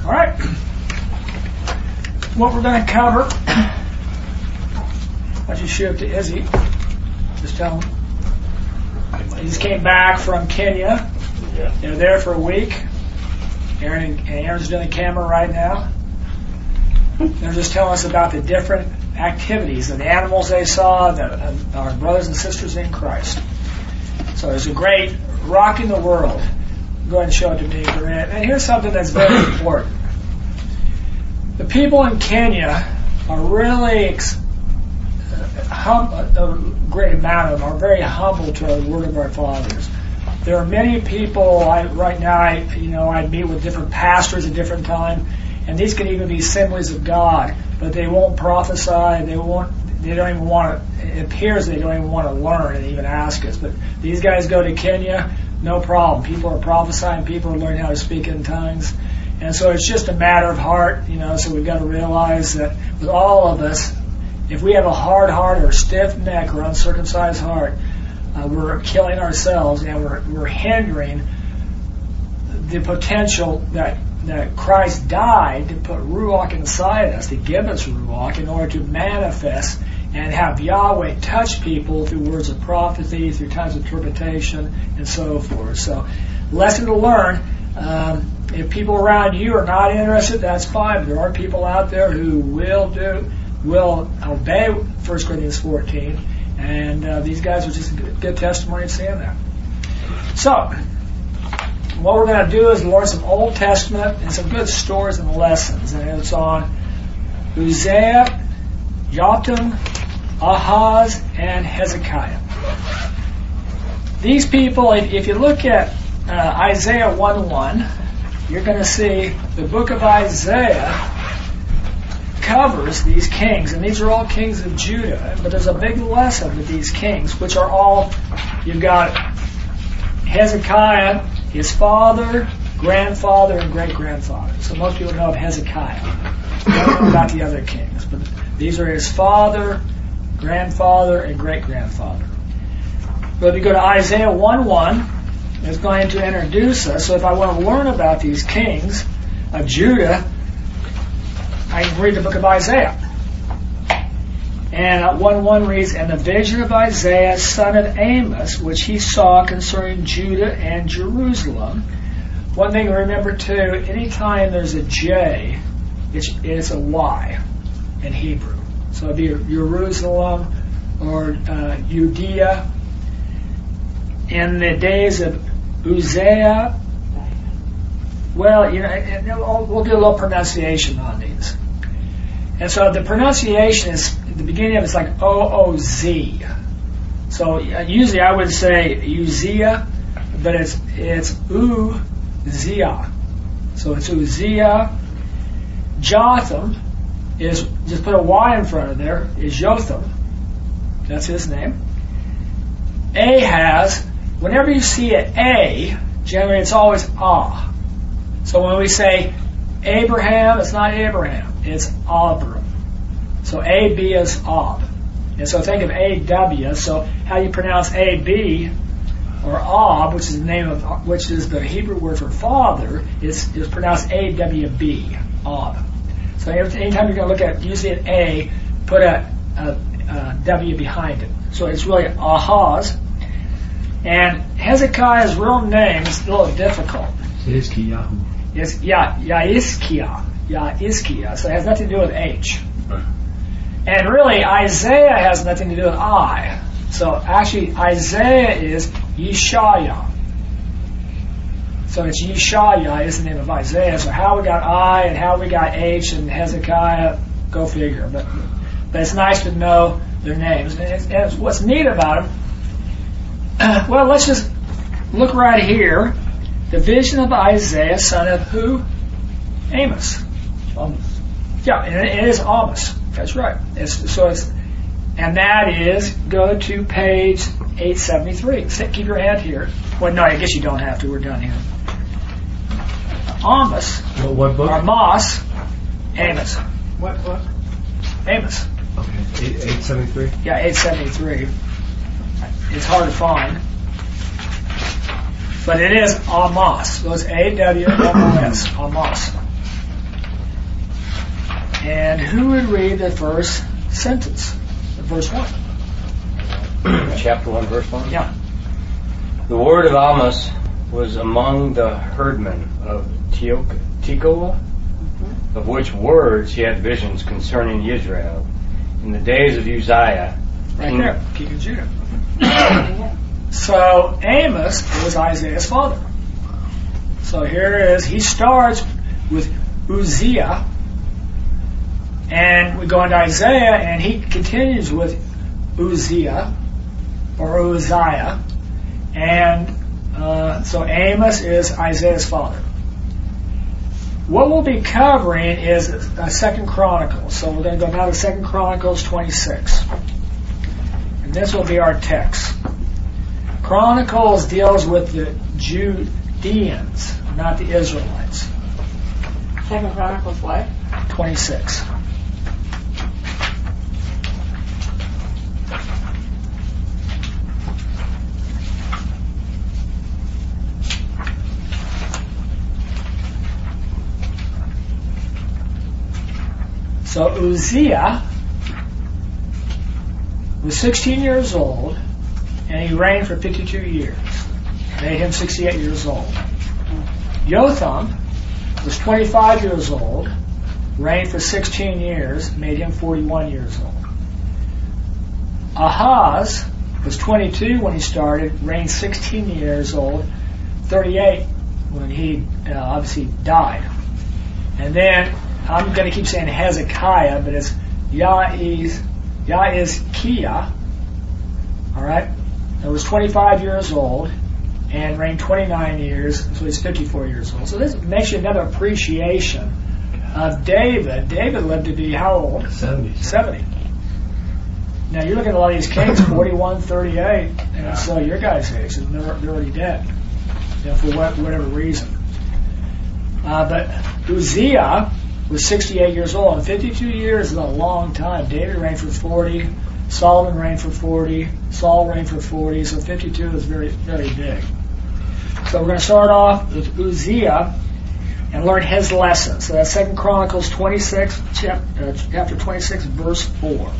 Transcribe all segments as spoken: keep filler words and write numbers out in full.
All right. What we're going to cover, why don't you show it to Izzy? Just tell him. He just came back from Kenya. Yeah. They were there for a week. Aaron and Aaron's doing the camera right now. They're just telling us about the different activities of the animals they saw, the, uh, our brothers and sisters in Christ. So it's a great rocking the world. Go ahead and show it to me for a minute. And here's something that's very important. The people in Kenya are really, ex- uh, hum- a great amount of them are very humble to the word of our fathers. There are many people, I, right now, I, you know, I meet with different pastors at different times, and these can even be assemblies of God, but they won't prophesy, they won't, they don't even want to, it appears they don't even want to learn and even ask us. But these guys go to Kenya, no problem. People are prophesying, people are learning how to speak in tongues. And so it's just a matter of heart, you know, so we've got to realize that with all of us, if we have a hard heart or stiff neck or uncircumcised heart, uh, we're killing ourselves and we're, we're hindering the potential that that Christ died to put Ruach inside us, to give us Ruach in order to manifest and have Yahweh touch people through words of prophecy, through times of interpretation, and so forth. So, lesson to learn. Um, if people around you are not interested, that's fine. There are people out there who will do, will obey First Corinthians fourteen, and uh, these guys are just a good, good testimony of saying that. So, what we're going to do is learn some Old Testament and some good stories and lessons. And it's on Uzziah, Jotham, Ahaz, and Hezekiah. These people, if you look at uh, Isaiah one one, you're going to see the book of Isaiah covers these kings. And these are all kings of Judah. But there's a big lesson with these kings, which are all, you've got Hezekiah, his father, grandfather, and great-grandfather. So most people know of Hezekiah. They don't know about the other kings. But these are his father, grandfather, and great-grandfather. But if you go to Isaiah one one, it's going to introduce us. So if I want to learn about these kings of Judah, I can read the book of Isaiah. And one one reads, "And the vision of Isaiah, son of Amos, which he saw concerning Judah and Jerusalem." One thing to remember too, anytime there's a J, it's, it's a Y in Hebrew. So it'd be Jerusalem or uh, Judea. In the days of Uzziah, well, you know, we'll do a little pronunciation on these. And so the pronunciation is, the beginning of it's like O O Z. So usually I would say Uzziah, but it's it's Uzziah. So it's Uzziah. Jotham is, just put a Y in front of there, is Jotham. That's his name. Ahaz, whenever you see an A, generally it's always Ah. So when we say Abraham, it's not Abraham, it's Abram. So A B is Ab. And so think of A W. So how you pronounce A B or Ab, which is the name of, which is the Hebrew word for father, is, is pronounced A W B, Ab. So anytime you're going to look at, usually an A, put a, a, a W behind it. So it's really Ahaz. And Hezekiah's real name is a little difficult. Yizkiyahu. It's Ya Yaiskia. Yaiskia. So it has nothing to do with H. Right. And really, Isaiah has nothing to do with I. So actually, Isaiah is Yeshaya. So it's Yeshaya is the name of Isaiah. So how we got I and how we got H and Hezekiah, go figure. But but it's nice to know their names. And, it's, and it's, what's neat about them, well, let's just look right here. The vision of Isaiah, son of who? Amos. Amos. Yeah, and it is Amos. That's right. It's, so it's, and that is, go to page eight seventy-three. Sit, keep your hand here. Well, no, I guess you don't have to. We're done here. Amos. What, what book? Or Amos. Amos. What book? Amos. Okay, eight seventy-three? Yeah, eight seventy-three. It's hard to find. But it is Amos. So it's A W M O S. Amos. And who would read the first sentence, the verse one? Chapter one, verse one? Yeah. The word of Amos was among the herdmen of Teok- Tekoa, mm-hmm. of which words he had visions concerning Israel in the days of Uzziah. Right king there, king of Judah. So Amos was Isaiah's father. So here it is. He starts with Uzziah, and we go into Isaiah, and he continues with Uzziah, or Uzziah, and uh, so Amos is Isaiah's father. What we'll be covering is uh, Second Chronicles. So we're going to go now to Second Chronicles twenty-six. And this will be our text. Chronicles deals with the Judeans, not the Israelites. Second Chronicles what? twenty-six. So Uzziah was sixteen years old, and he reigned for fifty-two years. Made him sixty-eight years old. Jotham was twenty-five years old, reigned for sixteen years, made him forty-one years old. Ahaz was twenty-two when he started, reigned sixteen years old, thirty-eight when he uh, obviously died. And then, I'm going to keep saying Hezekiah, but it's Yahiz, Yahizkiah, all right? He was twenty-five years old and reigned twenty-nine years, so he's fifty-four years old. So this makes you another appreciation of David. David lived to be how old? seventy. seventy. Now, you're looking at a lot of these kings, forty-one, thirty-eight, and so your guys' age, they're, they're already dead, you know, for what, whatever reason. Uh, but Uzziah was sixty-eight years old, and fifty-two years is a long time. David reigned for forty, Solomon reigned for forty, Saul reigned for forty, so fifty-two is very, very big. So we're going to start off with Uzziah and learn his lesson. So that's Second Chronicles twenty-six, chapter, uh, chapter twenty-six, verse four.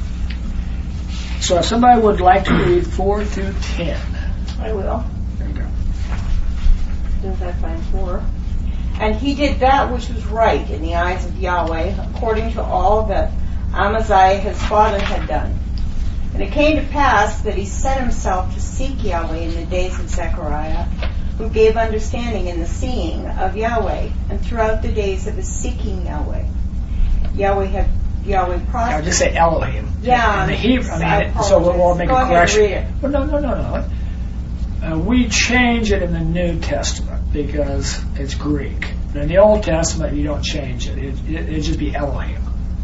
So if somebody would like to read four through ten. I will. There you go. As soon as I find four. And he did that which was right in the eyes of Yahweh, according to all that Amaziah his father had done. And it came to pass that he set himself to seek Yahweh in the days of Zechariah, who gave understanding in the seeing of Yahweh, and throughout the days of his seeking Yahweh. Yahweh had Yahweh prospered. I would just say Elohim. Yeah. And the Hebrew, I mean, I so we'll, we'll make Go a correction. Ahead and read it. Well, no, no, no, no. Uh, we change it in the New Testament because it's Greek. But in the Old Testament, you don't change it. It, it it'd just be Elohim.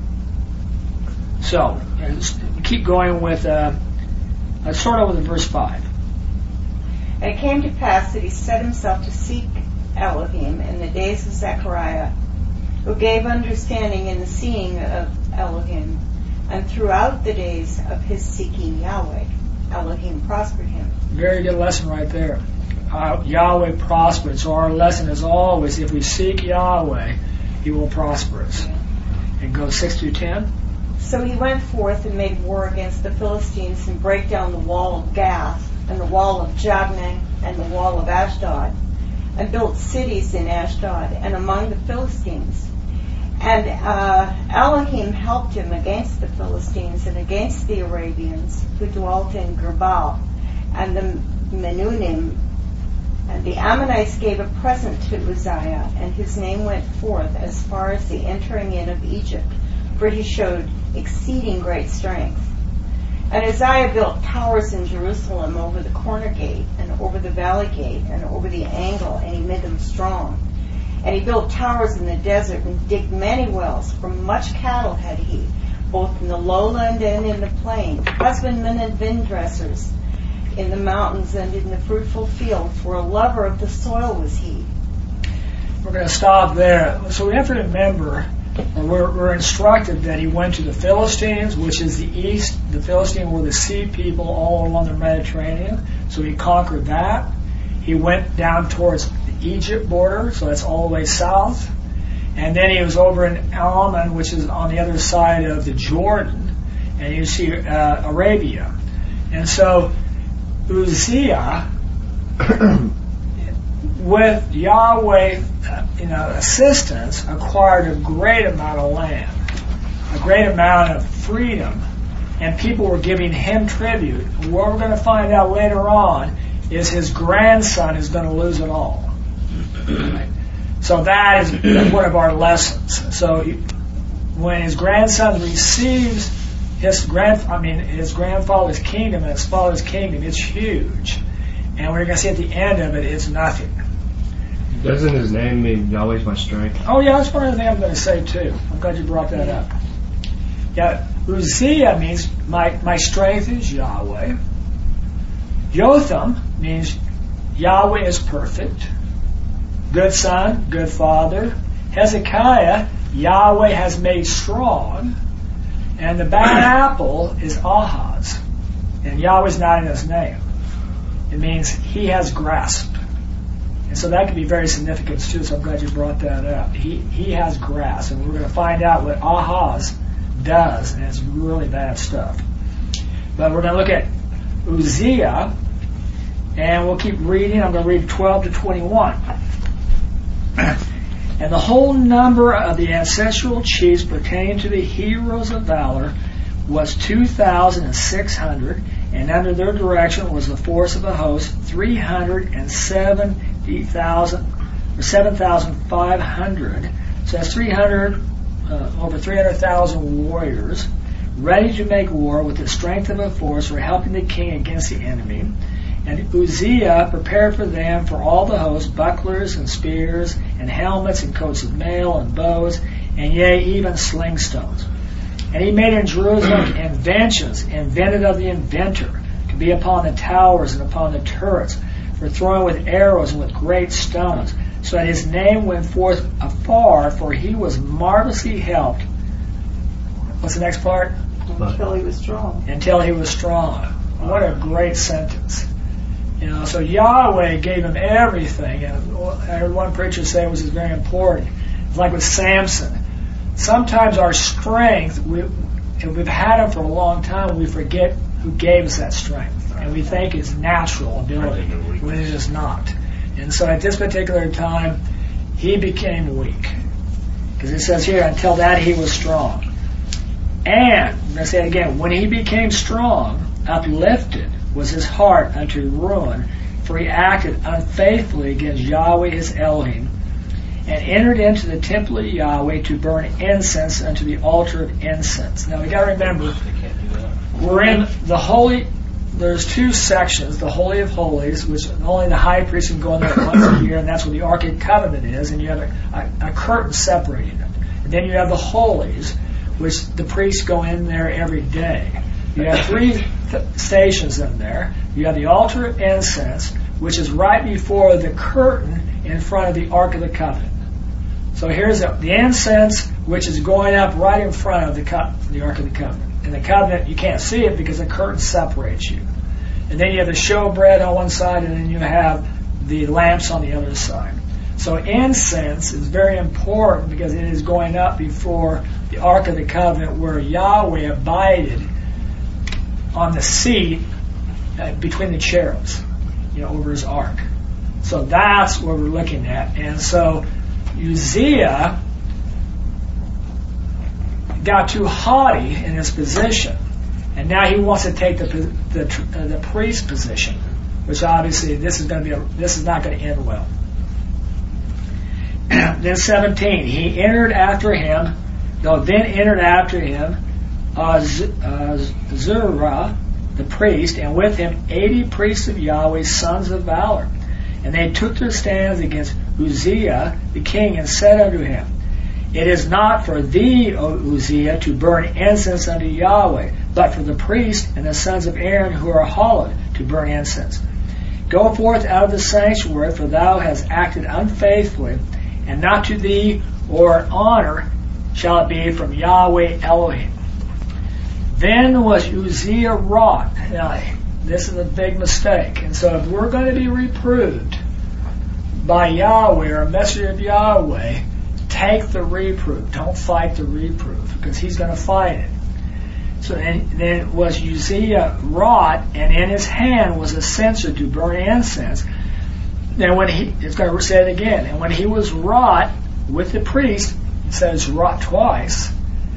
So, just keep going with, uh, let's start over with verse five. And it came to pass that he set himself to seek Elohim in the days of Zechariah, who gave understanding in the seeing of Elohim, and throughout the days of his seeking Yahweh, Elohim prospered him. Very good lesson right there. Uh, Yahweh prospered. So our lesson is always, if we seek Yahweh, He will prosper us. Yeah. And go six through ten. So he went forth and made war against the Philistines and brake down the wall of Gath and the wall of Jabneh and the wall of Ashdod, and built cities in Ashdod and among the Philistines. And uh, Elohim helped him against the Philistines and against the Arabians who dwelt in Gerbal and the Menunim. And the Ammonites gave a present to Uzziah, and his name went forth as far as the entering in of Egypt, for he showed exceeding great strength. And Uzziah built towers in Jerusalem over the corner gate, and over the valley gate, and over the angle, and he made them strong. And he built towers in the desert, and digged many wells, for much cattle had he, both in the lowland and in the plain, husbandmen and vine dressers, in the mountains and in the fruitful fields, for a lover of the soil was he. We're going to stop there. So we have to remember, we're, we're instructed that he went to the Philistines, which is the east. The Philistines were the sea people all along the Mediterranean. So he conquered that. He went down towards the Egypt border, so that's all the way south. And then he was over in Ammon, which is on the other side of the Jordan, and you see uh, Arabia. And so Uzziah, with Yahweh, uh, you know, assistance, acquired a great amount of land, a great amount of freedom, and people were giving him tribute. What we're going to find out later on is his grandson is going to lose it all. Right? So that is one of our lessons. So when his grandson receives his grand, I mean his grandfather's kingdom and his father's kingdom, it's huge, and we're going to see at the end of it, it's nothing. Doesn't his name mean Yahweh's my strength? Oh yeah, that's one of the things I'm going to say too. I'm glad you brought that up. Yeah, Uzziah means my my strength is Yahweh. Jotham means Yahweh is perfect. Good son, good father. Hezekiah, Yahweh has made strong. And the bad apple is Ahaz. And Yahweh's not in his name. It means he has grasped. And so that can be very significant too, so I'm glad you brought that up. He he has grasped, and we're going to find out what Ahaz does, and it's really bad stuff. But we're going to look at Uzziah, and we'll keep reading. I'm going to read twelve to twenty-one. And the whole number of the ancestral chiefs pertaining to the heroes of valor was two thousand six hundred, and under their direction was the force of a host, three hundred seventy thousand, or seven thousand five hundred. So that's three hundred, uh, over three hundred thousand warriors, ready to make war with the strength of a force for helping the king against the enemy. And Uzziah prepared for them, for all the host, bucklers and spears and helmets and coats of mail and bows, and yea, even slingstones. And he made in Jerusalem inventions, invented of the inventor, to be upon the towers and upon the turrets, for throwing with arrows and with great stones, so that his name went forth afar, for he was marvelously helped. What's the next part? Until he was strong. Until he was strong. What a great sentence. You know, so Yahweh gave him everything, and I heard one preacher say it was very important. It's like with Samson. Sometimes our strength, we, if we've had it for a long time, we forget who gave us that strength, and we think it's natural ability when it is not. And so at this particular time, he became weak, because it says here, until that he was strong. And I'm going to say it again, when he became strong, uplifted was his heart unto ruin, for he acted unfaithfully against Yahweh his Elohim, and entered into the temple of Yahweh to burn incense unto the altar of incense. Now we got to remember, we're in the holy. There's two sections: the Holy of Holies, which only the high priest can go in there once a year, and that's where the Ark of the Covenant is, and you have a, a, a curtain separating it. And then you have the Holies, which the priests go in there every day. You have three th- stations in there. You have the altar of incense, which is right before the curtain in front of the Ark of the Covenant. So here's the, the incense, which is going up right in front of the, co- the Ark of the Covenant. In the covenant, you can't see it because the curtain separates you. And then you have the showbread on one side, and then you have the lamps on the other side. So incense is very important because it is going up before the Ark of the Covenant, where Yahweh abided on the seat uh, between the cherubs, you know, over his ark. So that's what we're looking at. And so Uzziah got too haughty in his position, and now he wants to take the the, uh, the priest position, which obviously this is going to be a, this is not going to end well. Then seventeen, he entered after him, no, then entered after him uh, Z- uh, Zerah, the priest, and with him eighty priests of Yahweh, sons of valor. And they took their stands against Uzziah the king, and said unto him, It is not for thee, O Uzziah, to burn incense unto Yahweh, but for the priest and the sons of Aaron who are hallowed to burn incense. Go forth out of the sanctuary, for thou hast acted unfaithfully, and not to thee or honor shall it be from Yahweh Elohim. Then was Uzziah wrought. Now, this is a big mistake. And so if we're going to be reproved by Yahweh or a messenger of Yahweh, take the reproof. Don't fight the reproof, because he's going to fight it. So then, then it was Uzziah wrought, and in his hand was a censer to burn incense. Then when he, it's going to say it again, and when he was wrought with the priest, it says wrought twice,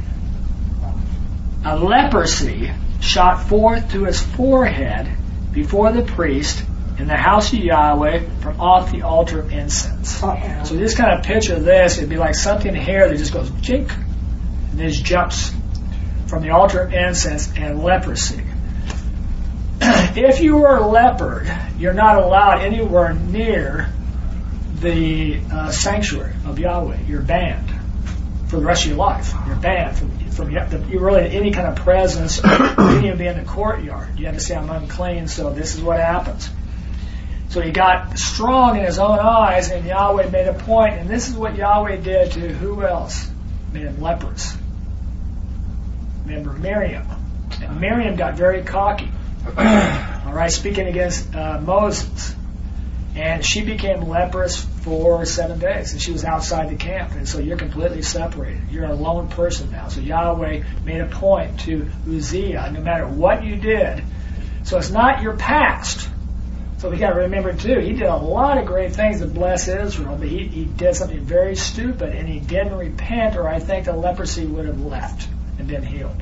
a leprosy shot forth to his forehead before the priest in the house of Yahweh from off the altar of incense. Uh-oh. So just kind of picture this, it'd be like something here that just goes jink, and then just jumps from the altar of incense and leprosy. If you are leopard, you're not allowed anywhere near the uh, sanctuary of Yahweh. You're banned for the rest of your life. You're banned from, from the, you really any kind of presence. You can't even be in the courtyard. You have to say, I'm unclean, so this is what happens. So he got strong in his own eyes, and Yahweh made a point, and this is what Yahweh did to who else? Made him lepers. Remember Miriam. And Miriam got very cocky. All right, speaking against uh, Moses. And she became leprous for seven days, and she was outside the camp. And so you're completely separated. You're a lone person now. So Yahweh made a point to Uzziah, no matter what you did. So it's not your past. So we got to remember, too, he did a lot of great things to bless Israel, but he, he did something very stupid, and he didn't repent, or I think the leprosy would have left and been healed.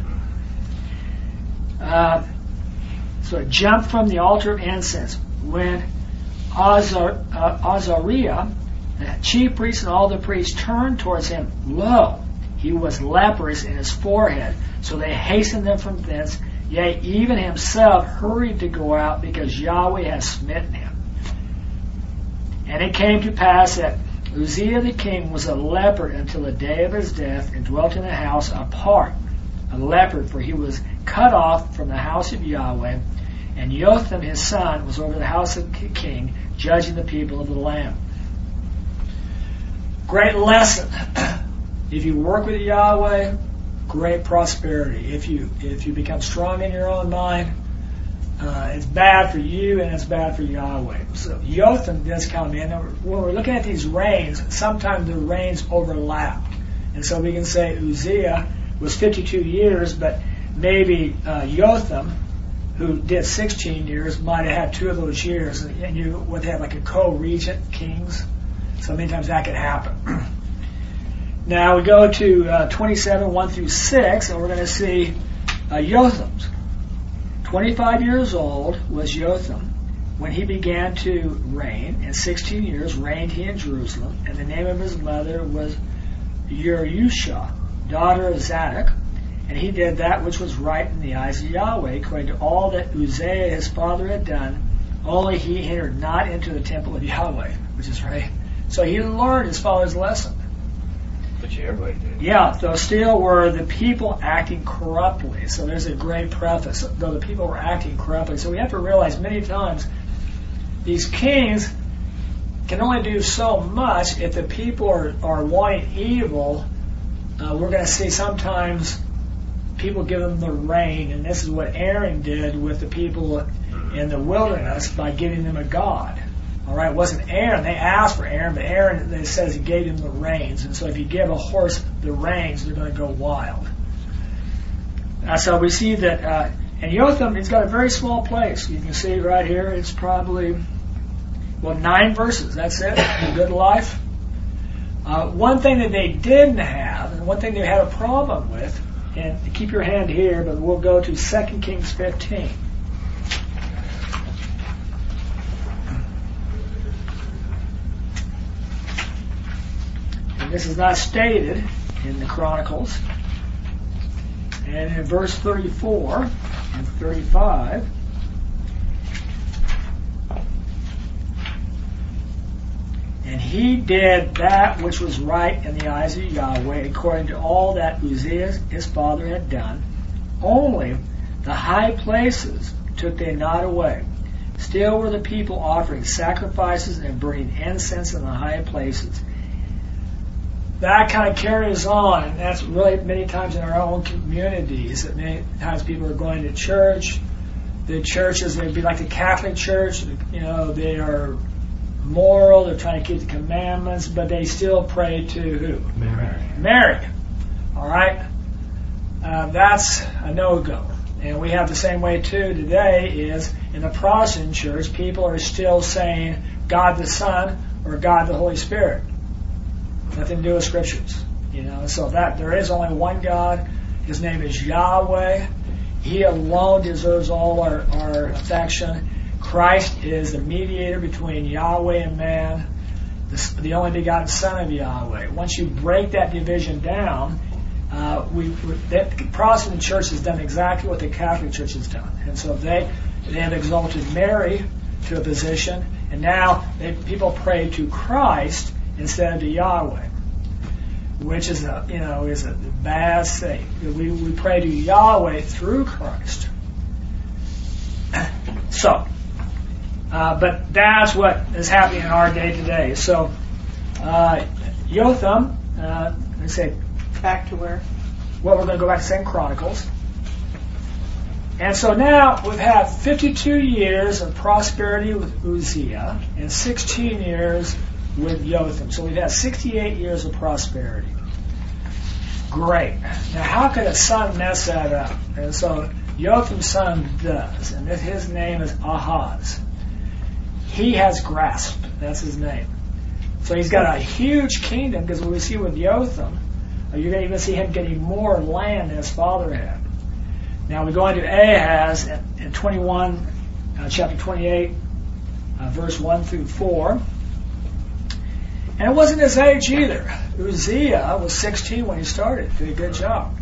Uh, so it jumped from the altar of incense. When Azar, uh, Azariah, the chief priest, and all the priests turned towards him, lo, he was leprous in his forehead. So they hastened them from thence. Yea, even himself hurried to go out, because Yahweh has smitten him. And it came to pass that Uzziah the king was a leper until the day of his death, and dwelt in a house apart, a leper, for he was cut off from the house of Yahweh. And Jotham his son was over the house of the king, judging the people of the land. Great lesson. If you work with Yahweh, great prosperity. If you if you become strong in your own mind, uh, it's bad for you and it's bad for Yahweh. So Jotham does come in. When we're looking at these reigns, sometimes the reigns overlap. And so we can say Uzziah was fifty-two years, but maybe uh, Jotham, who did sixteen years, might have had two of those years, and you would have like a co-regent kings. So many times that could happen. Now we go to uh, twenty-seven, one through six, and we're going to see uh, Jotham's. twenty-five years old was Jotham when he began to reign, and sixteen years reigned he in Jerusalem, and the name of his mother was Jerusha, daughter of Zadok. And he did that which was right in the eyes of Yahweh, according to all that Uzziah his father had done, only he entered not into the temple of Yahweh, which is right. So he learned his father's lesson. Which everybody did. Yeah, though still were the people acting corruptly. So there's a great preface, though the people were acting corruptly. So we have to realize many times these kings can only do so much if the people are, are wanting evil. Uh, we're going to see sometimes people give them the reign, and this is what Aaron did with the people in the wilderness by giving them a god. All right, it wasn't Aaron. They asked for Aaron, but Aaron, it says he gave him the reins. And so if you give a horse the reins, they're going to go wild. Uh, so we see that, uh, and Jotham, it's got a very small place. You can see right here, it's probably, well, nine verses. That's it, in good life. Uh, one thing that they didn't have, and one thing they had a problem with, and keep your hand here, but we'll go to Second Kings fifteen. This is not stated in the Chronicles. And in verse thirty-four and thirty-five, and he did that which was right in the eyes of Yahweh, according to all that Uzziah his father had done. Only the high places took they not away. Still were the people offering sacrifices and burning incense in the high places. That kind of carries on, and that's really many times in our own communities. That many times people are going to church. The churches, they'd be like the Catholic Church. You know, they are moral, they're trying to keep the commandments, but they still pray to who? Mary. Mary. All right? Uh, that's a no-go. And we have the same way too today is in the Protestant church, people are still saying God the Son or God the Holy Spirit. Nothing to do with scriptures. You know, so that there is only one God. His name is Yahweh. He alone deserves all our, our affection. Christ is the mediator between Yahweh and man, the, the only begotten Son of Yahweh. Once you break that division down, uh, we, we the Protestant church has done exactly what the Catholic Church has done, and so they they have exalted Mary to a position, and now they, people pray to Christ instead of to Yahweh, which is a you know is a bad thing. We we pray to Yahweh through Christ. So. Uh, but that's what is happening in our day today. So, uh, Jotham, uh, let's say, Back to where? well, we're going to go back to Second Chronicles. And so now we've had fifty-two years of prosperity with Uzziah and sixteen years with Jotham. So we've had sixty-eight years of prosperity. Great. Now, how could a son mess that up? And so Jotham's son does, and his name is Ahaz. He has grasped. That's his name. So he's got a huge kingdom, because what we see with Jotham, you're going to even see him getting more land than his father had. Now we go into Ahaz in twenty-one, uh, chapter twenty-eight, uh, verse one through four. And it wasn't his age either. Uzziah was sixteen when he started. Did a good job.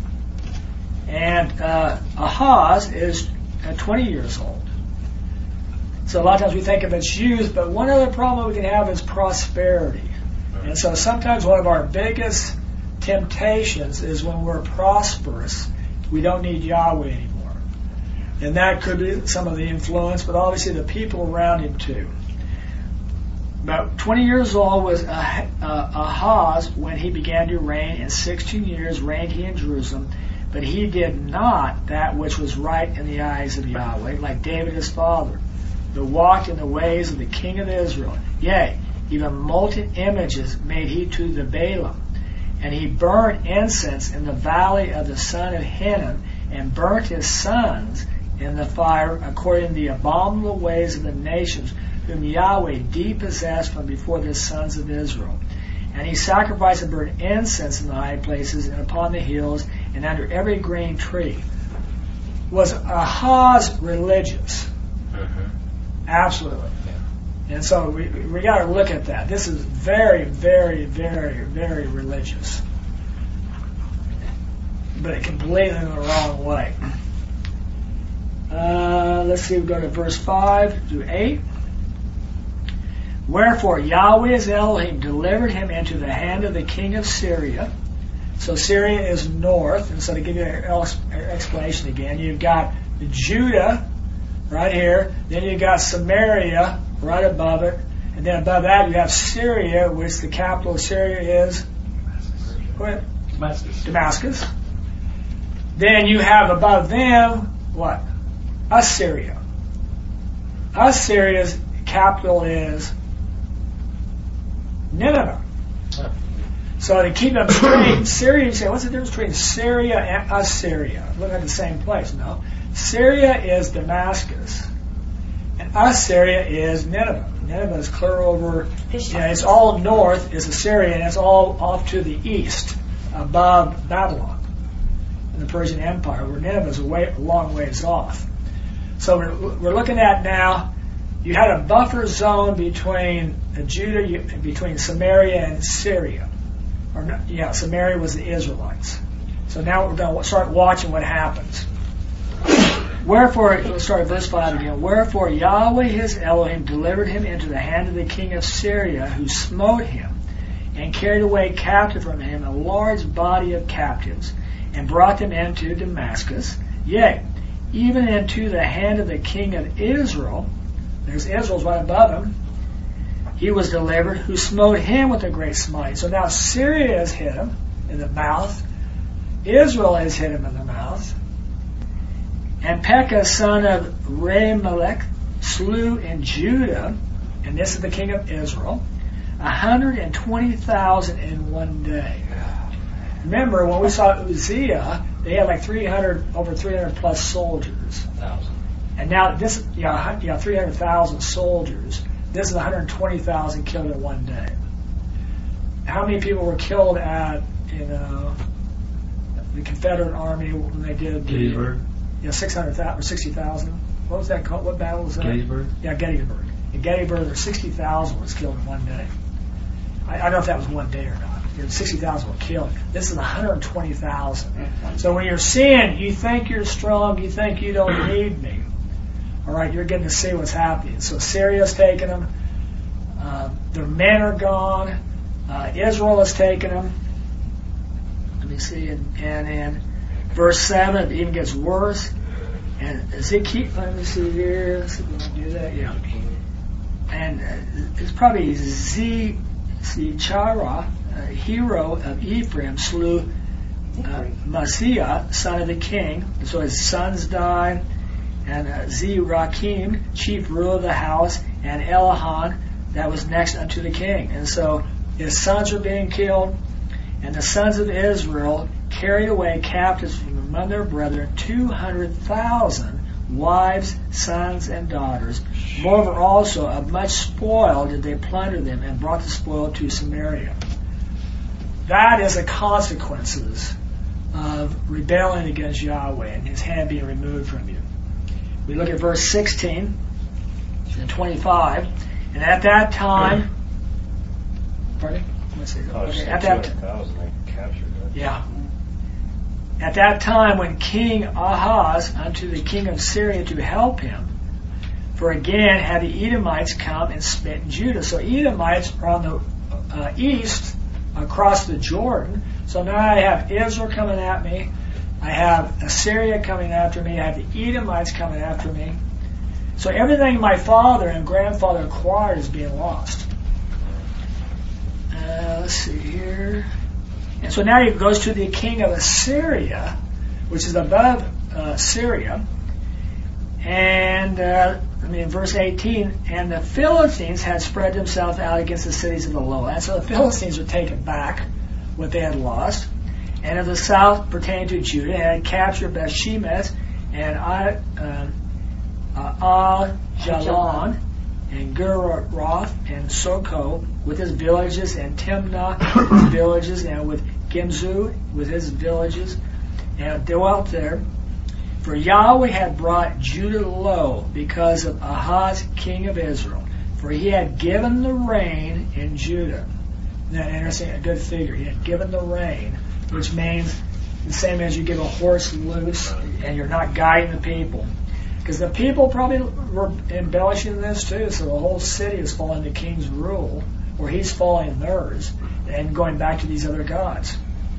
And uh, Ahaz is uh, twenty years old. So a lot of times we think of its youth, but one other problem we can have is prosperity. And so sometimes one of our biggest temptations is when we're prosperous, we don't need Yahweh anymore. And that could be some of the influence, but obviously the people around him too. About twenty years old was uh, uh, Ahaz when he began to reign, and sixteen years reigned he in Jerusalem. But he did not that which was right in the eyes of Yahweh, like David his father, but walked in the ways of the king of Israel. Yea, even molten images made he to the Baalim. And he burned incense in the valley of the son of Hinnom, and burnt his sons in the fire according to the abominable ways of the nations, whom Yahweh depossessed from before the sons of Israel. And he sacrificed and burned incense in the high places, and upon the hills, and under every green tree. Was Ahaz religious? Mm-hmm. Absolutely. And so we we got to look at that. This is very, very, very, very religious, but it completely in the wrong way. Uh, let's see. We go to verse five to eight. Wherefore Yahweh as Elohim delivered him into the hand of the king of Syria. So Syria is north, and so to give you an explanation again, you've got Judah right here, then you've got Samaria right above it, and then above that you have Syria, which the capital of Syria is what? Damascus. Damascus. Then you have above them what? Assyria. Assyria's capital is Nineveh. So to keep them straight, Syria, you say, what's the difference between Syria and Assyria? Look at the same place, no? Syria is Damascus, and Assyria is Nineveh. Nineveh is clear over, you know, it's all north is Assyria, and it's all off to the east, above Babylon, in the Persian Empire, where Nineveh is a, way, a long ways off. So we're, we're looking at now, you had a buffer zone between Judah, between Samaria and Syria. Or not, yeah, Samaria was the Israelites. So now we're going to start watching what happens. Wherefore, let's start at verse five again. Wherefore Yahweh his Elohim delivered him into the hand of the king of Syria, who smote him, and carried away captive from him a large body of captives, and brought them into Damascus. Yea, even into the hand of the king of Israel. There's Israel's right above him. He was delivered, who smote him with a great smite. So now Syria has hit him in the mouth. Israel has hit him in the mouth. And Pekah, son of Remelech, slew in Judah and this is the king of Israel, one hundred twenty thousand in one day. Remember, when we saw Uzziah, they had like three hundred, over three hundred plus soldiers. Thousand. And now this, yeah, yeah, three hundred thousand soldiers. This is one hundred twenty thousand killed in one day. How many people were killed at, you know, the Confederate Army when they did the, Gettysburg. Yeah, six hundred thousand or sixty thousand. What was that called? What battle was that? Gettysburg. Yeah, Gettysburg. In Gettysburg, there sixty thousand was killed in one day. I, I don't know if that was one day or not. sixty thousand were killed. This is one hundred twenty thousand. So when you're seeing, you think you're strong, you think you don't need me. All right, you're getting to see what's happening. So Syria's taken them. Uh, their men are gone. Uh, Israel has taken them. Let me see. And, and in verse seven, it even gets worse. And Ezekiel, let me see here. Let's see if we can do that. Yeah. And uh, it's probably Z, Zichara, a hero of Ephraim, slew uh, Messiah, son of the king. So his sons died. And uh, Zerakim, chief ruler of the house, and Elihan, that was next unto the king. And so his sons were being killed, and the sons of Israel carried away captives from among their brethren two hundred thousand wives, sons, and daughters. Moreover also of much spoil did they plunder them, and brought the spoil to Samaria. That is the consequences of rebelling against Yahweh and his hand being removed from you. We look at verse sixteen and twenty-five, and at that time, pardon? Let's see. Oh, Okay, at that, they captured it. yeah. At that time, when King Ahaz unto the king of Syria to help him, for again had the Edomites come and smitten Judah. So Edomites are on the uh, east, across the Jordan. So now I have Israel coming at me. I have Assyria coming after me. I have the Edomites coming after me. So everything my father and grandfather acquired is being lost. Uh, let's see here. And so now he goes to the king of Assyria, which is above uh, Syria. And uh, I mean, verse eighteen, and the Philistines had spread themselves out against the cities of the lowland. So the Philistines were taking back what they had lost. And of the south pertaining to Judah, and had captured Bethshemesh and I, um, uh, Al-Jalon and Geroth and Soko with his villages, and Timnah with his villages, and with Gimzu with his villages, and dwelt there. For Yahweh had brought Judah low because of Ahaz, king of Israel, for he had given the reign in Judah. Isn't that interesting? A good figure. He had given the reign, which means the same as you give a horse loose and you're not guiding the people. Because the people probably were embellishing this too, so the whole city is following the king's rule, or he's following theirs, and going back to these other gods.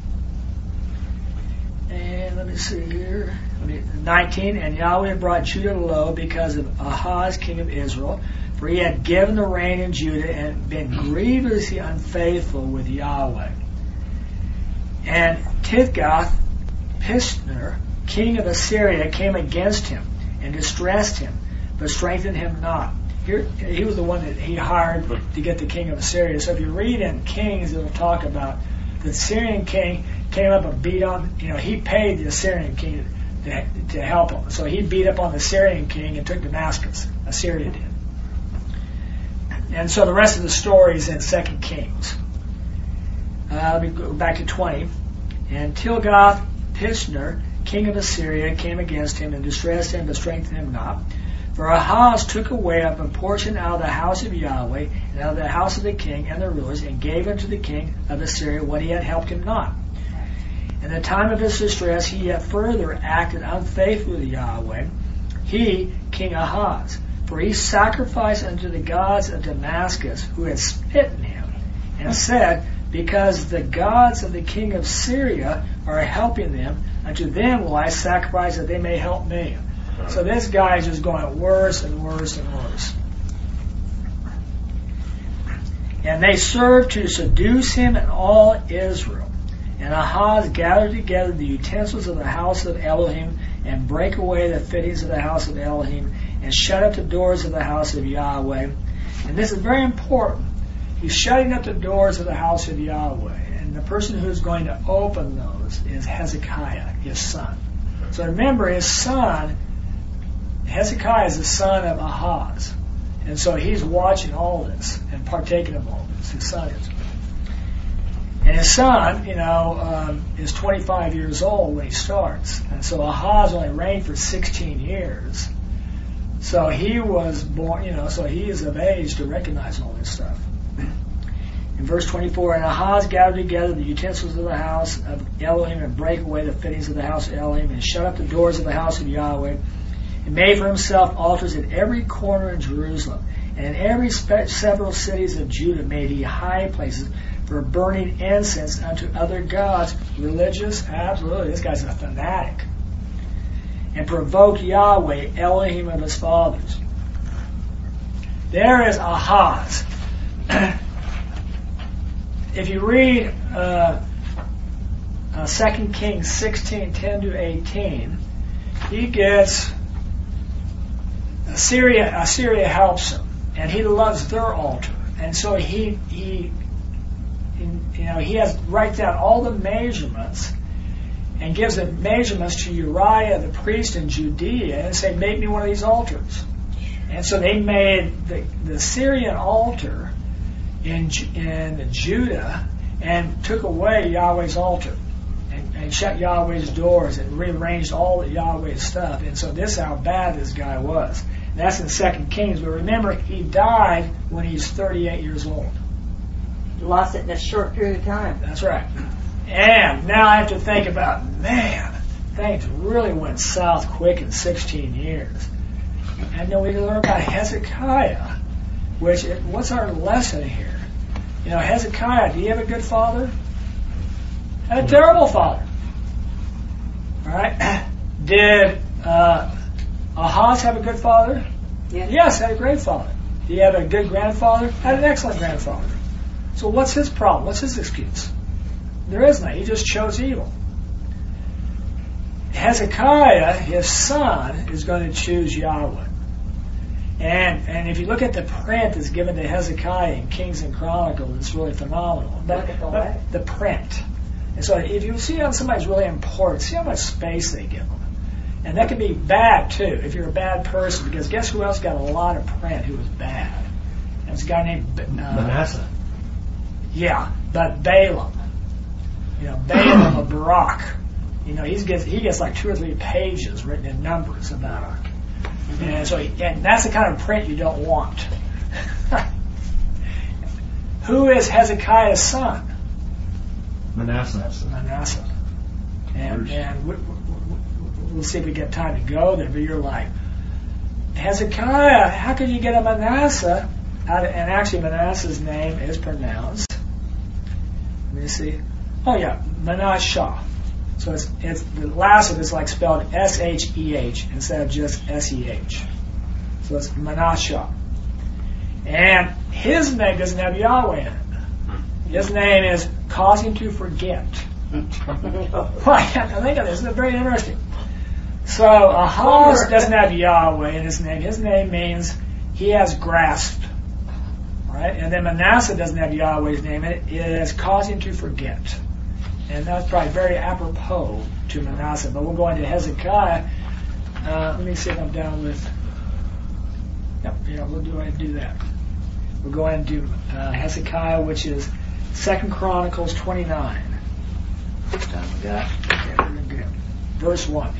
And let me see here. nineteen, and Yahweh brought Judah low because of Ahaz, king of Israel, for he had given the reign in Judah and been grievously unfaithful with Yahweh. And Tidgath Pisner, king of Assyria, came against him and distressed him, but strengthened him not. Here, he was the one that he hired to get the king of Assyria. So if you read in Kings, it will talk about the Syrian king came up and beat on, you know, he paid the Assyrian king to, to help him. So he beat up on the Syrian king and took Damascus. Assyria did. And so the rest of the story is in Second Kings. Uh, let me go back to twenty. And Tilgath Pisner, king of Assyria, came against him and distressed him, but strengthened him not. For Ahaz took away a portion out of the house of Yahweh and out of the house of the king and the rulers, and gave unto the king of Assyria what he had helped him not. In the time of his distress, he yet further acted unfaithfully to Yahweh, he, King Ahaz. For he sacrificed unto the gods of Damascus, who had smitten him, and said, because the gods of the king of Syria are helping them, unto them will I sacrifice that they may help me. So this guy is just going worse and worse and worse. And they served to seduce him and all Israel. And Ahaz gathered together the utensils of the house of Elohim, and brake away the fittings of the house of Elohim, and shut up the doors of the house of Yahweh. And this is very important. He's shutting up the doors of the house of Yahweh. And the person who's going to open those is Hezekiah, his son. So remember, his son, Hezekiah is the son of Ahaz. And so he's watching all this and partaking of all this. His son is. And his son, you know, um, is twenty-five years old when he starts. And so Ahaz only reigned for sixteen years. So he was born, you know, so he is of age to recognize all this stuff. In verse twenty-four, and Ahaz gathered together the utensils of the house of Elohim and brake away the fittings of the house of Elohim and shut up the doors of the house of Yahweh and made for himself altars at every corner in Jerusalem. And in every spe- several cities of Judah made he high places for burning incense unto other gods. Religious? Absolutely. This guy's a fanatic. And provoked Yahweh, Elohim of his fathers. There is Ahaz. If you read uh, uh, Second Kings sixteen, ten to eighteen, he gets Assyria. Assyria helps him, and he loves their altar, and so he he you know he has writes down all the measurements and gives the measurements to Uriah the priest in Judea and say, make me one of these altars. And so they made the, the Syrian altar in in Judah and took away Yahweh's altar and, and shut Yahweh's doors and rearranged all of Yahweh's stuff. And so this is how bad this guy was. And that's in Second Kings. But remember, he died when he's thirty-eight years old. Lost it in a short period of time. That's right. And now I have to think about, man, things really went south quick in sixteen years. And then we learn about Hezekiah, which, what's our lesson here? You know, Hezekiah, do you have a good father? Had a terrible father. All right? Did uh, Ahaz have a good father? Yes. Yes, had a great father. Did he have a good grandfather? Had an excellent grandfather. So what's his problem? What's his excuse? There is none. He just chose evil. Hezekiah, his son, is going to choose Yahweh. And and if you look at the print that's given to Hezekiah in Kings and Chronicles, it's really phenomenal. But, Look at the but what? the print. And so if you see how somebody's really important, see how much space they give them. And that can be bad, too, if you're a bad person, because guess who else got a lot of print who was bad? And it's a guy named... Uh, Manasseh. Yeah, but Balaam. You know, Balaam of Barak. You know, he gets he gets like two or three pages written in numbers about it. And so, he, and that's the kind of print you don't want. Who is Hezekiah's son? Manasseh. Manasseh. And, and we, we, we'll see if we get time to go there. But you're like, Hezekiah, how could you get a Manasseh? Out of, and actually, Manasseh's name is pronounced. Let me see. Oh yeah, Manasseh. So it's it's the last of it's like spelled S H E H instead of just S E H. So it's Manasseh. And his name doesn't have Yahweh in it. His name is causing to forget. I think of this. This is very interesting. So Ahaz doesn't have Yahweh in his name. His name means he has grasped. Right? And then Manasseh doesn't have Yahweh's name in it. It is causing to forget. And that's probably very apropos to Manasseh. But we'll go into Hezekiah. Uh, let me see if I'm down with... Yep, yeah, we'll do, do that. We'll go into uh, Hezekiah, which is Second Chronicles twenty-nine. Done with that? Okay, we're going to go. Verse one.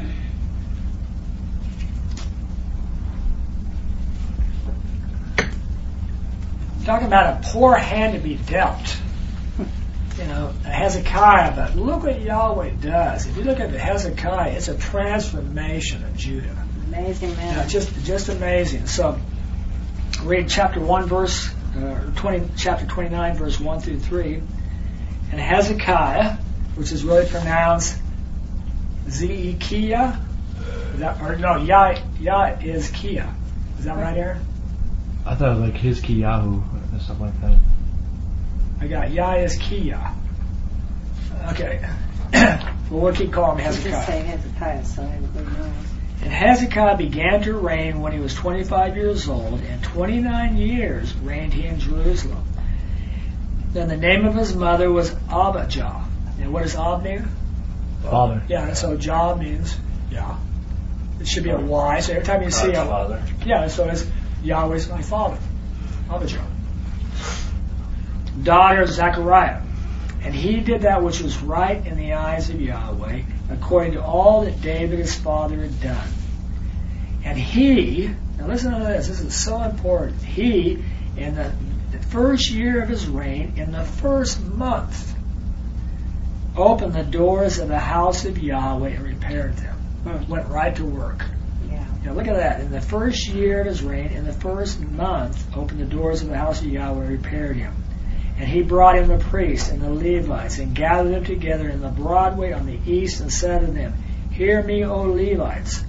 Talking about a poor hand to be dealt. You know, Hezekiah, but look what Yahweh does. If you look at the Hezekiah, it's a transformation of Judah. Amazing man. You know, just just amazing. So, read chapter one, verse uh, twenty, chapter twenty-nine, verse one through three, and Hezekiah, which is really pronounced Zedekiah, is that or no, Yah Yah is Kia. Is that right, Aaron? I thought like his Kiyahu or something like that. I got Yah is Kia. Okay. Well, we'll keep calling him Just say Hezekiah. Hezekiah, so everybody knows. And Hezekiah began to reign when he was twenty-five years old, and twenty-nine years reigned he in Jerusalem. Then the name of his mother was Abijah. And what does Ab mean? Father. Yeah, and so Jah means, yeah. It should be a Y, so every time you see a... Father. Yeah, so it's Yahweh's my father. Abijah. Daughter of Zechariah. And he did that which was right in the eyes of Yahweh, according to all that David his father had done. And he, now listen to this, this is so important. He, in the, the first year of his reign, in the first month, opened the doors of the house of Yahweh and repaired them. Went right to work. Yeah. Now look at that. In the first year of his reign, in the first month, opened the doors of the house of Yahweh and repaired him. And he brought in the priests and the Levites and gathered them together in the Broadway on the east and said to them, Hear me, O Levites.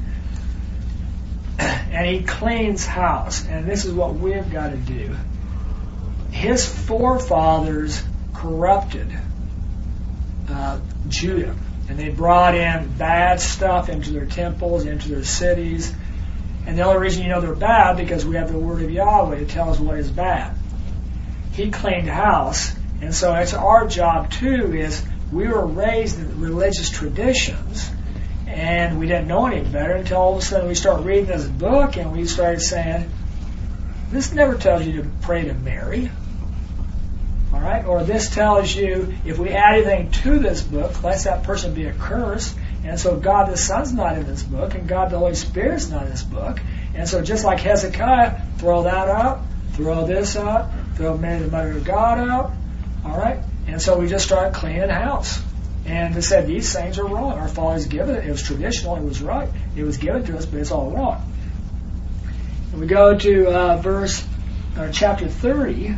And he cleans house. And this is what we've got to do. His forefathers corrupted uh, Judah. And they brought in bad stuff into their temples, into their cities. And the only reason you know they're bad because we have the word of Yahweh to tell us what is bad. He cleaned house, and so it's our job too. Is we were raised in religious traditions, and we didn't know any better until all of a sudden we start reading this book, and we started saying, "This never tells you to pray to Mary." All right, or this tells you if we add anything to this book, let that person be accursed. And so God the Son's not in this book, and God the Holy Spirit's not in this book. And so just like Hezekiah, throw that out, throw this out, throw Mary the Mother of God out. All right, and so we just started cleaning the house. And they said these things are wrong. Our fathers given it. It was traditional. It was right. It was given to us, but it's all wrong. And we go to uh, verse or chapter thirty.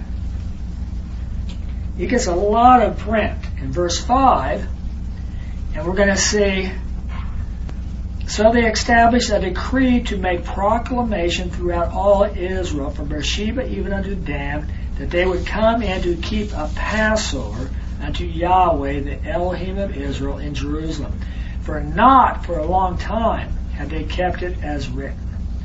It gets a lot of print in verse five, and we're going to see, so they established a decree to make proclamation throughout all Israel, from Beersheba even unto Dan, that they would come in to keep a Passover unto Yahweh, the Elohim of Israel, in Jerusalem. For not for a long time had they kept it as written.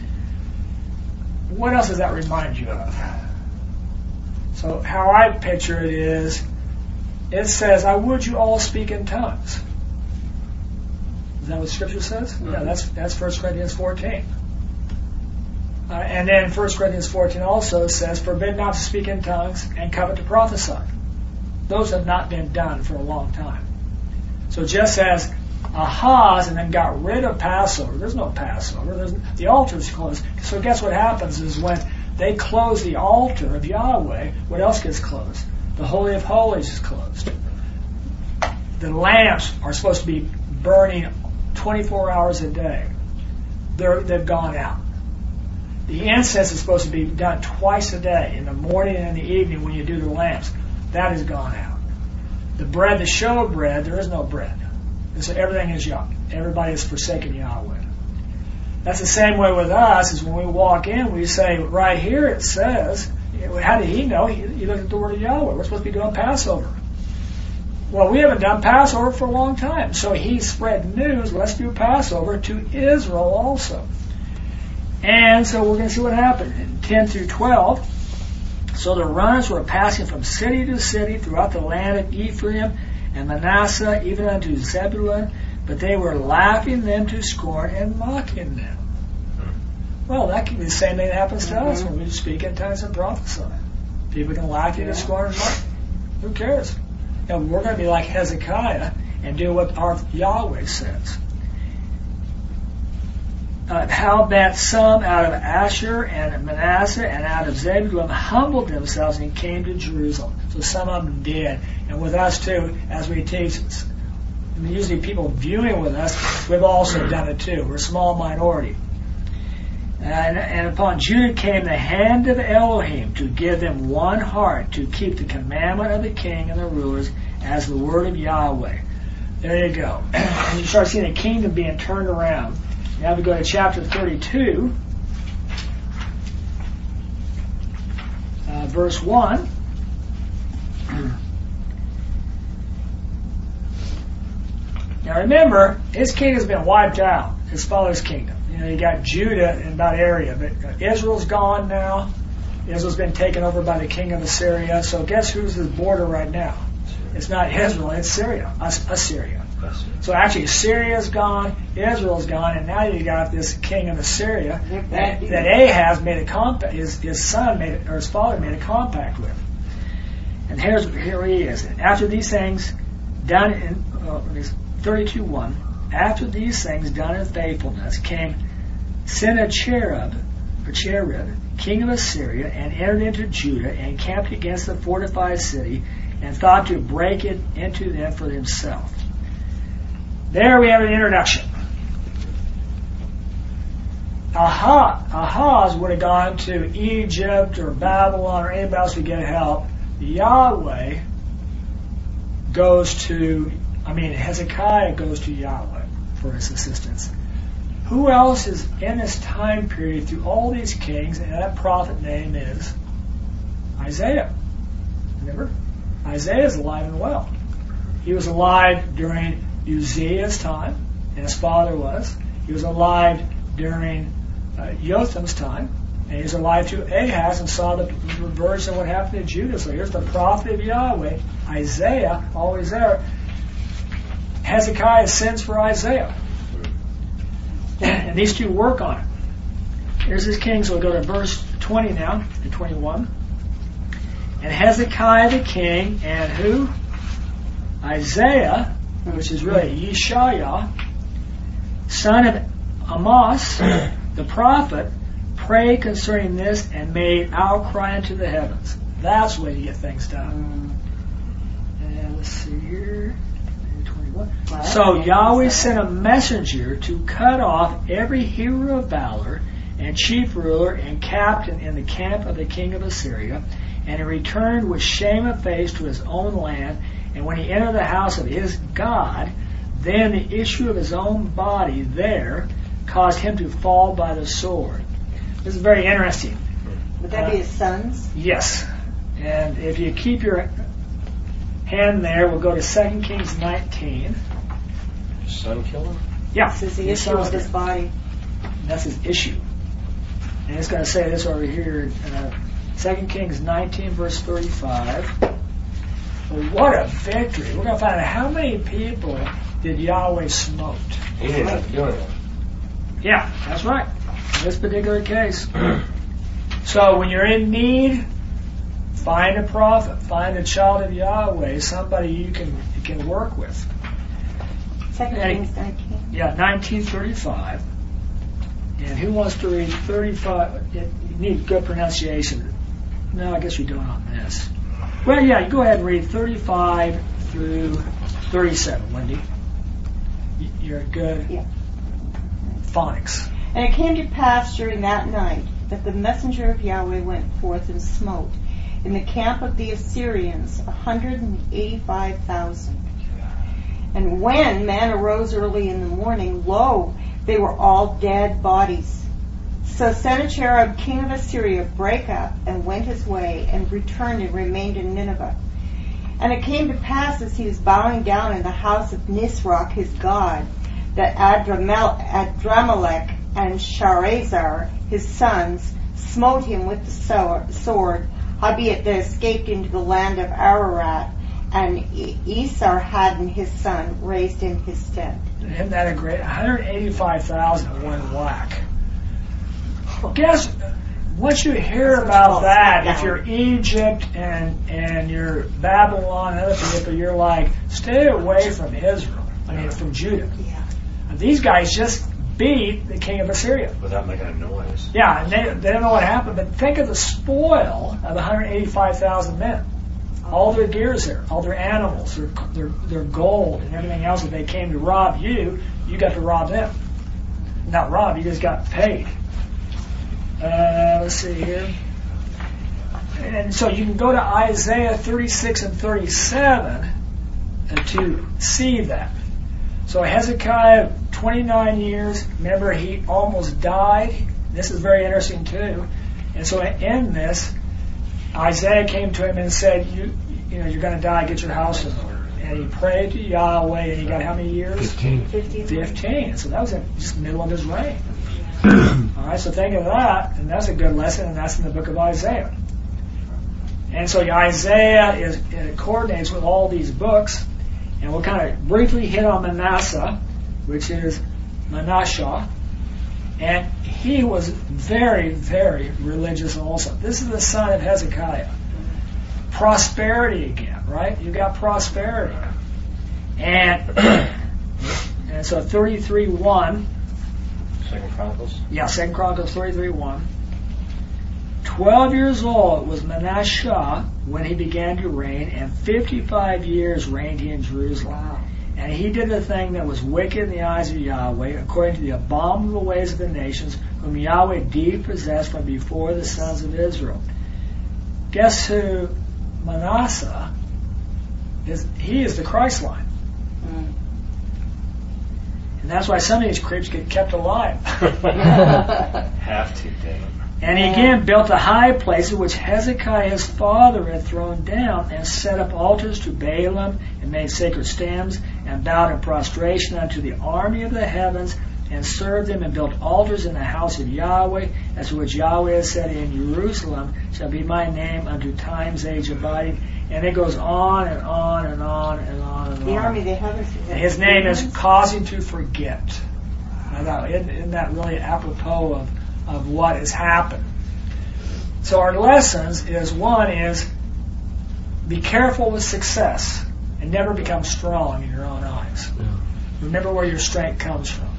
What else does that remind you of? So how I picture it is, it says, I would you all speak in tongues. Is that what Scripture says? Mm-hmm. Yeah, that's that's First Corinthians fourteen. Uh, and then First Corinthians fourteen also says, forbid not to speak in tongues and covet to prophesy. Those have not been done for a long time. So just as Ahaz and then got rid of Passover, there's no Passover. There's, the altar's closed. So guess what happens is when they close the altar of Yahweh, what else gets closed? The Holy of Holies is closed. The lamps are supposed to be burning twenty-four hours a day. They're, they've gone out. The incense is supposed to be done twice a day, in the morning and in the evening when you do the lamps. That has gone out. The bread, the show bread, there is no bread. And so everything is Yahweh. Everybody has forsaken Yahweh. That's the same way with us, is when we walk in, we say, right here it says, how did he know? He, he looked at the word of Yahweh. We're supposed to be doing Passover. Well, we haven't done Passover for a long time. So he spread news, let's do Passover to Israel also. And so we're going to see what happened in ten through twelve. So the runners were passing from city to city throughout the land of Ephraim and Manasseh, even unto Zebulun, but they were laughing them to scorn and mocking them. Well, that can be the same thing that happens to mm-hmm. us when we speak in tongues and prophesy. People can laugh you to scorn and mock. Who cares? You know, we're going to be like Hezekiah and do what our Yahweh says. Uh, how that some out of Asher and Manasseh and out of Zebulun humbled themselves and came to Jerusalem. So some of them did. And with us too, as we teach, I mean, usually people viewing with us, we've also done it too. We're a small minority. And, and upon Judah came the hand of Elohim to give them one heart to keep the commandment of the king and the rulers as the word of Yahweh. There you go. And you start seeing the kingdom being turned around. Now we go to chapter thirty-two, uh, verse one. Now remember, his kingdom has been wiped out. his father's kingdom. You know, you got Judah in that area, but Israel's gone now. Israel's been taken over by the king of Assyria. So guess who's the border right now? It's not Israel, it's Syria, Assyria. So actually, Syria's gone, Israel's gone, and now you got this king of Assyria that, that Ahaz made a compact. His his son made or his father made a compact with. And here's here he is. After these things done in uh, thirty-two one. After these things done in faithfulness came Sennacherib, or Cherib, king of Assyria, and entered into Judah and camped against the fortified city, and thought to break it into them for himself. There we have an introduction. Ahaz, Ahaz would have gone to Egypt or Babylon or anybody else to get help. Yahweh goes to, I mean, Hezekiah goes to Yahweh for his assistance. Who else is in this time period through all these kings, and that prophet name is Isaiah. Remember? Isaiah is alive and well. He was alive during Uzziah's time, and his father was. He was alive during uh, Jotham's time, and he was alive to Ahaz and saw the reverse of what happened to Judah. So here's the prophet of Yahweh, Isaiah, always there. Hezekiah sends for Isaiah. And these two work on it. Here's his king, so we'll go to verse twenty now, and twenty-one. And Hezekiah the king, and who? Isaiah, which is really Yeshaiah, son of Amos, the prophet, prayed concerning this and made outcry unto the heavens. That's the way to get things done. And let's see here. twenty-one. So Yahweh sent a messenger to cut off every hero of valor and chief ruler and captain in the camp of the king of Assyria, and he returned with shame of face to his own land. And when he entered the house of his God, then the issue of his own body there caused him to fall by the sword. This is very interesting. Would that uh, be his sons? Yes. And if you keep your hand there, we'll go to Second Kings nineteen. Son killer? Yeah. This is the his issue of son's his there. body. That's his issue. And it's going to say this over here in uh, Second Kings nineteen, verse thirty-five. Well, what a victory. We're going to find out how many people did Yahweh smote. He didn't have to do anything. Yeah, that's right. In this particular case. So when you're in need, find a prophet, find a child of Yahweh, somebody you can you can work with. Second And- Kings nineteen. Yeah, nineteen thirty-five. And who wants to read thirty-five? You need good pronunciation. No, I guess we don't on this. Well, yeah, you go ahead and read thirty-five through thirty-seven, Wendy. Y- You're good. Yeah. Phonics. And it came to pass during that night that the messenger of Yahweh went forth and smote in the camp of the Assyrians a hundred and eighty-five thousand. And when man arose early in the morning, lo, they were all dead bodies. So Sennacherib, king of Assyria, brake up and went his way, and returned and remained in Nineveh. And it came to pass, as he was bowing down in the house of Nisroch his god, that Adramel- Adramelech and Sharezer his sons smote him with the sword, howbeit they escaped into the land of Ararat, and Esarhaddon his son raised in his stead. Isn't that a great? one hundred eighty-five thousand in one whack. Guess, once you hear about that, if you're Egypt and and you're Babylon and other people, you're like, stay away from Israel. I mean, from Judah. Yeah. And these guys just beat the king of Assyria. Without making a noise. Yeah, and they, they don't know what happened, but think of the spoil of one hundred eighty-five thousand men. All their gear's there, all their animals, their, their their gold, and everything else that they came to rob you, you got to rob them. Not rob, you just got paid. Uh, let's see here. And so you can go to Isaiah thirty-six and thirty-seven to see that. So Hezekiah, twenty-nine years, remember he almost died. This is very interesting too. And so in this, Isaiah came to him and said, "You, you know, you're going to die. Get your house in order." and he prayed to Yahweh, and he got how many years? Fifteen. Fifteen. Fifteen. So that was in just the middle of his reign. All right, so think of that, and that's a good lesson, and that's in the book of Isaiah. And so Isaiah is it coordinates with all these books, and we'll kind of briefly hit on Manasseh, which is Manasseh, and he was very, very religious also. This is the son of Hezekiah. Prosperity again, right? You got prosperity. And and so thirty-three one. Second Chronicles. Yeah, Second Chronicles thirty-three one. Twelve years old was Manasseh when he began to reign, and fifty-five years reigned he in Jerusalem. Wow. And he did the thing that was wicked in the eyes of Yahweh, according to the abominable ways of the nations, whom Yahweh depossessed from before the sons of Israel. Guess who Manasseh is? He is the Christ line. Mm. And that's why some of these creeps get kept alive. Have to, damn. And he again built the high places which Hezekiah his father had thrown down, and set up altars to Baalim, and made sacred stems, and bowed in prostration unto the army of the heavens, and served them, and built altars in the house of Yahweh, as to which Yahweh has said, in Jerusalem shall be my name unto time's age abiding. And it goes on and on and on and on and The on. army of the heavens. And his name is causing to forget. I know, isn't, isn't that really apropos of, of what has happened? So our lessons is, one is, be careful with success and never become strong in your own eyes. Yeah. Remember where your strength comes from.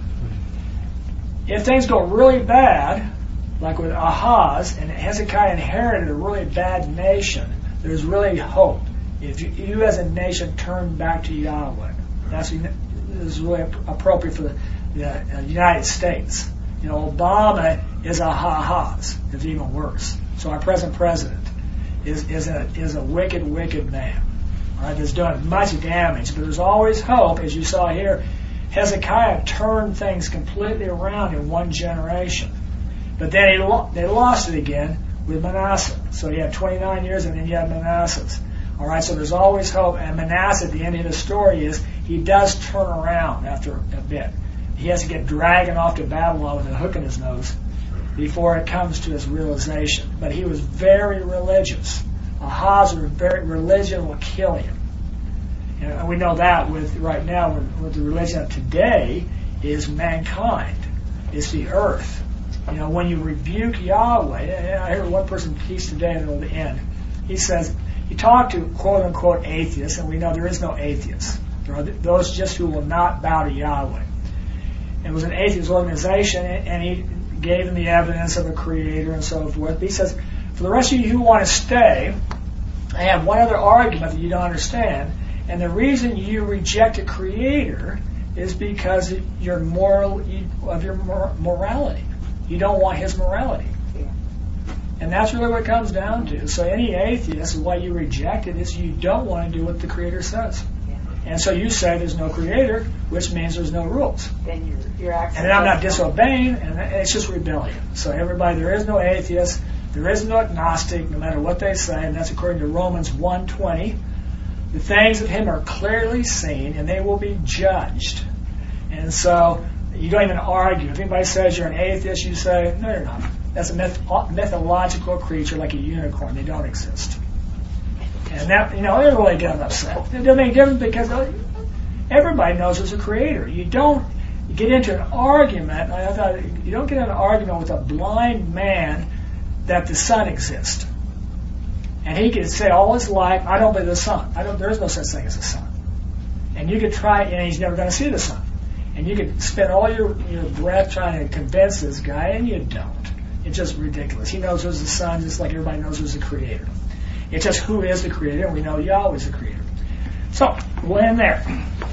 If things go really bad, like with Ahaz, and Hezekiah inherited a really bad nation, there's really hope. If you, you as a nation turn back to Yahweh, that's this is really appropriate for the, the uh, United States. You know, Obama is a Ahaz. It's even worse. So our present president is is a is a wicked, wicked man. All right, that's doing much damage. But there's always hope, as you saw here. Hezekiah turned things completely around in one generation. But then he lo- they lost it again with Manasseh. So you had twenty-nine years, and then you had Manasseh's. All right, so there's always hope. And Manasseh, at the end of the story, is he does turn around after a bit. He has to get dragged off to Babylon with a hook in his nose before it comes to his realization. But he was very religious. Ahaz was very religion will kill him. And we know that with right now with, with the religion of today is mankind. It's the earth. You know, when you rebuke Yahweh, I heard one person teach today at the end. He says, he talked to quote unquote atheists, and we know there is no atheists. There are those just who will not bow to Yahweh. It was an atheist organization, and he gave them the evidence of a creator and so forth. But he says, for the rest of you who want to stay, I have one other argument that you don't understand. And the reason you reject a creator is because of your moral of your morality. You don't want his morality. And that's really what it comes down to. So any atheist, why you reject it is you don't want to do what the creator says. And so you say there's no creator, which means there's no rules. Then you're, you're actually. And then I'm not disobeying, and it's just rebellion. So everybody, there is no atheist, there is no agnostic, no matter what they say, and that's according to Romans one twenty. The things of him are clearly seen, and they will be judged. And so you don't even argue. If anybody says you're an atheist, you say, no, you're not. That's a myth- mythological creature like a unicorn. They don't exist. And that, you know, they're really getting upset. It doesn't make a difference because everybody knows there's a creator. You don't get into an argument. I thought you don't get into an argument with a blind man that the sun exists. And he could say all his life, I don't believe the sun. I don't. There is no such thing as a sun. And you could try, and he's never going to see the sun. And you could spend all your, your breath trying to convince this guy, and you don't. It's just ridiculous. He knows there's a sun just like everybody knows there's a creator. It's just who is the creator, and we know Yahweh's the creator. So, we'll end there.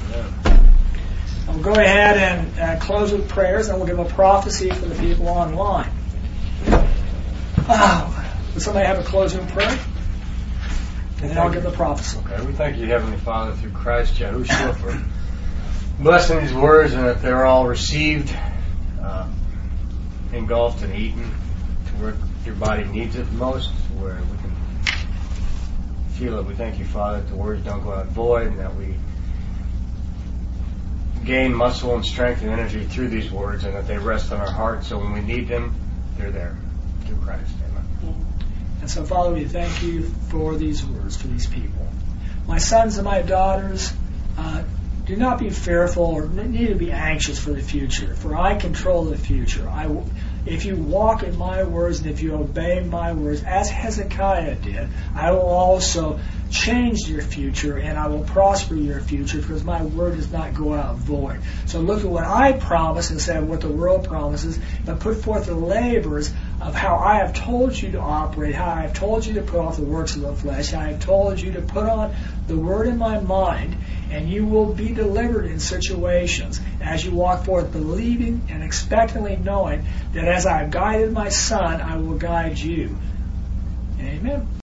I'll go ahead and uh, close with prayers, and we'll give a prophecy for the people online. Oh, does somebody have a closing prayer? And then I'll give the prophecy. Okay, we thank you, Heavenly Father, through Christ Yahushua, for blessing these words and that they're all received, uh, engulfed and eaten to where your body needs it most, where we can feel it. We thank you, Father, that the words don't go out void, and that we gain muscle and strength and energy through these words, and that they rest on our hearts, so when we need them, they're there. Through Christ. Amen. And so, Father, we thank you for these words, for these people. My sons and my daughters, uh, do not be fearful or need to be anxious for the future, for I control the future. I w- if you walk in my words and if you obey my words, as Hezekiah did, I will also change your future and I will prosper your future, because my word does not go out void. So look at what I promise instead of what the world promises, but put forth the labors of how I have told you to operate, how I have told you to put off the works of the flesh, how I have told you to put on the word in my mind, and you will be delivered in situations as you walk forth believing and expectantly knowing that as I have guided my son, I will guide you. Amen.